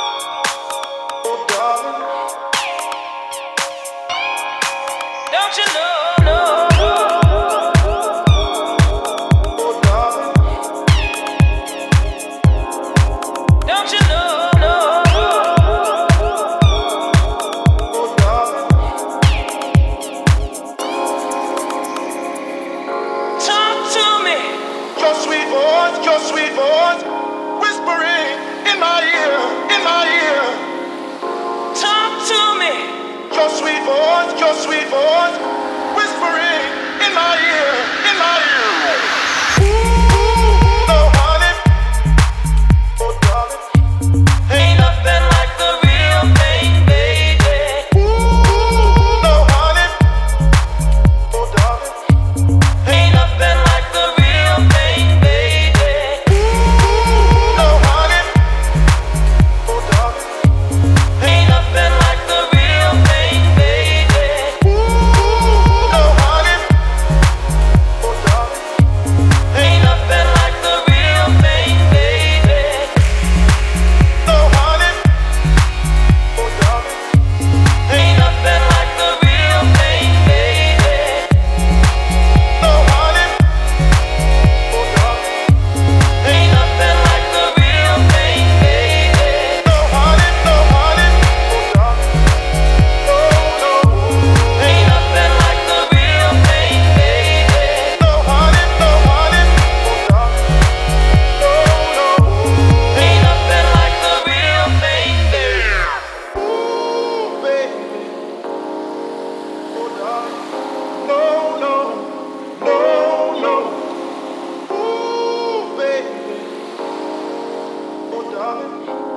Oh, darling. Don't you know? Oh, darling. Don't you know? Oh, darling. Talk to me. Your sweet voice, whispering in my ear, in my ear. Talk to me. Your sweet voice, whispering in my ear, in my ear. Ooh, oh honey, oh darling, ain't nothing like the real thing, baby. Ooh, oh honey, oh darling, ain't nothing like the real thing, baby. Ooh, oh honey, oh darling, ain't nothing like the real thing, baby. Ooh, oh honey, oh darling, ain't nothing like the real thing, baby. Oh honey, oh darling, ain't nothing like the real thing, baby. Oh honey, oh darling, ain't nothing like the real thing, baby. Oh honey, oh darling, oh no, ain't nothing like the real thing, baby. Oh honey, oh darling, no, ain't nothing like the real thing, baby. Ooh, baby, oh darling, no, ooh, baby, oh darling.